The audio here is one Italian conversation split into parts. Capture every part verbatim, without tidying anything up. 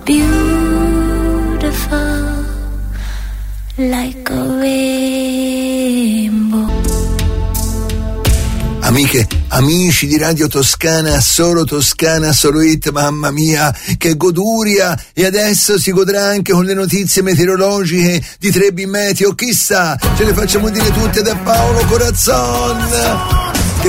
beautiful like a rainbow. Amiche, amici di Radio Toscana, solo Toscana, solo Hit, mamma mia, che goduria! E adesso si godrà anche con le notizie meteorologiche di Trebi Meteo, chissà, ce le facciamo dire tutte da Paolo Corazzon!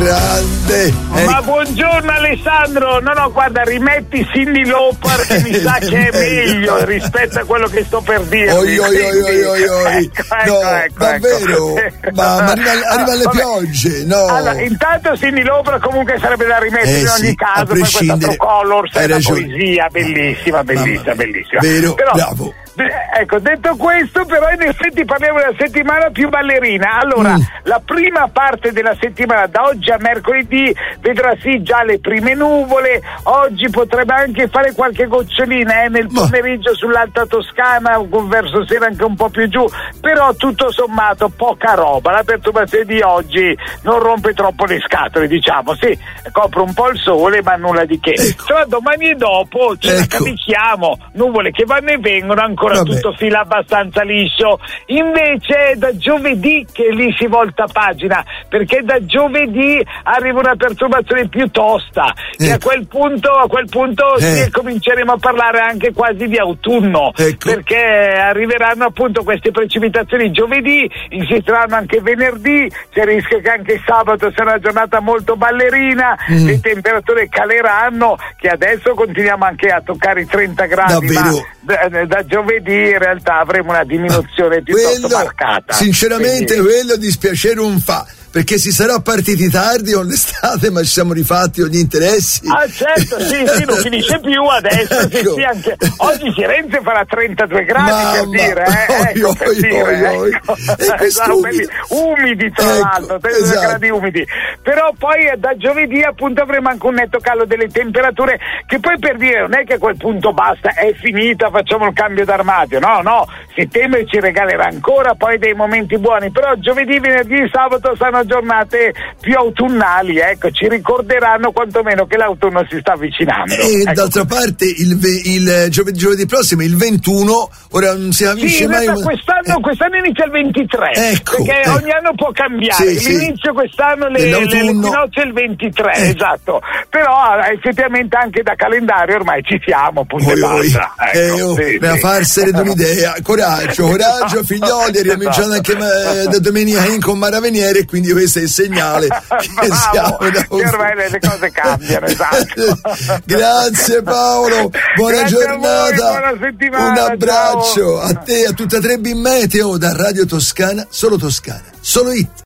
Grande! Ma buongiorno Alessandro, no no guarda, rimetti Cyndi Lauper che mi sa che è meglio rispetto a quello che sto per dire. Oi oi oi oi oi oi. Ecco, no, ecco, ecco, davvero? Ecco. Ma, ma arriva, arriva alle Vabbè. piogge, no? Allora, intanto Cyndi Lauper comunque sarebbe da rimettere eh, in ogni sì, caso per questa True Colors, è una poesia bellissima, bellissima, Mamma, bellissima. Vero, Però, bravo. Ecco, detto questo, però in effetti parliamo della settimana più ballerina. Allora, mm. la prima parte della settimana, da oggi a mercoledì, vedrà sì già le prime nuvole. Oggi potrebbe anche fare qualche gocciolina eh, nel pomeriggio sull'Alta Toscana, verso sera anche un po' più giù, però tutto sommato poca roba. La perturbazione di oggi non rompe troppo le scatole, diciamo, sì, copre un po' il sole ma nulla di che. Ecco. Tra domani e dopo ce ecco. la cavicchiamo, nuvole che vanno e vengono, ancora Vabbè. tutto fila abbastanza liscio. Invece è da giovedì che lì si volta pagina, perché da giovedì arriva una perturbazione più tosta, ecco. e a quel punto a quel punto eh. sì, cominceremo a parlare anche quasi di autunno, ecco. perché arriveranno appunto queste precipitazioni giovedì, insisteranno anche venerdì, c'è il rischio che anche sabato sia una giornata molto ballerina, mm. le temperature caleranno, che adesso continuiamo anche a toccare i trenta gradi, davvero. ma da, da giovedì in realtà avremo una diminuzione piuttosto quello, marcata. sinceramente Quindi... quello dispiacere non fa, perché si sarà partiti tardi con l'estate ma ci siamo rifatti con gli interessi. Ah certo, sì, sì, non finisce più adesso. Ecco. Sì, sì, anche oggi Firenze farà trentadue gradi, Mamma, per dire, eh, oi, ecco, per oi, dire, oi, ecco. oi. Saranno belli, umidi tra ecco, l'altro, trentadue esatto. gradi umidi. Però poi eh, da giovedì appunto avremo anche un netto calo delle temperature, che poi per dire non è che a quel punto basta, è finita, facciamo il cambio d'armadio, no, no, settembre ci regalerà ancora poi dei momenti buoni, però giovedì, venerdì e sabato saranno giornate più autunnali, ecco, ci ricorderanno quantomeno che l'autunno si sta avvicinando. E ecco. d'altra parte il, il giovedì, giovedì prossimo, il ventuno, ora non si capisce sì, in mai. realtà quest'anno, eh. quest'anno inizia il ventitré, ecco, perché ecco. ogni anno può cambiare. Sì, L'inizio sì. quest'anno le, le, l'equinozio è il ventitré, eh. esatto. Però effettivamente anche da calendario ormai ci siamo, punto e basta. Ecco, eh, oh, sì, per sì. farsene un'idea, coraggio, coraggio figlioli, ricominciando anche eh, da domenica in con Maraveniere, quindi questo è il segnale che Bravo, siamo da che ormai le, le cose cambiano, esatto. Grazie Paolo, buona Grazie giornata, a voi, buona settimana, un abbraccio ciao. a te e a tutta Trebi Meteo da Radio Toscana, solo Toscana, solo Hit.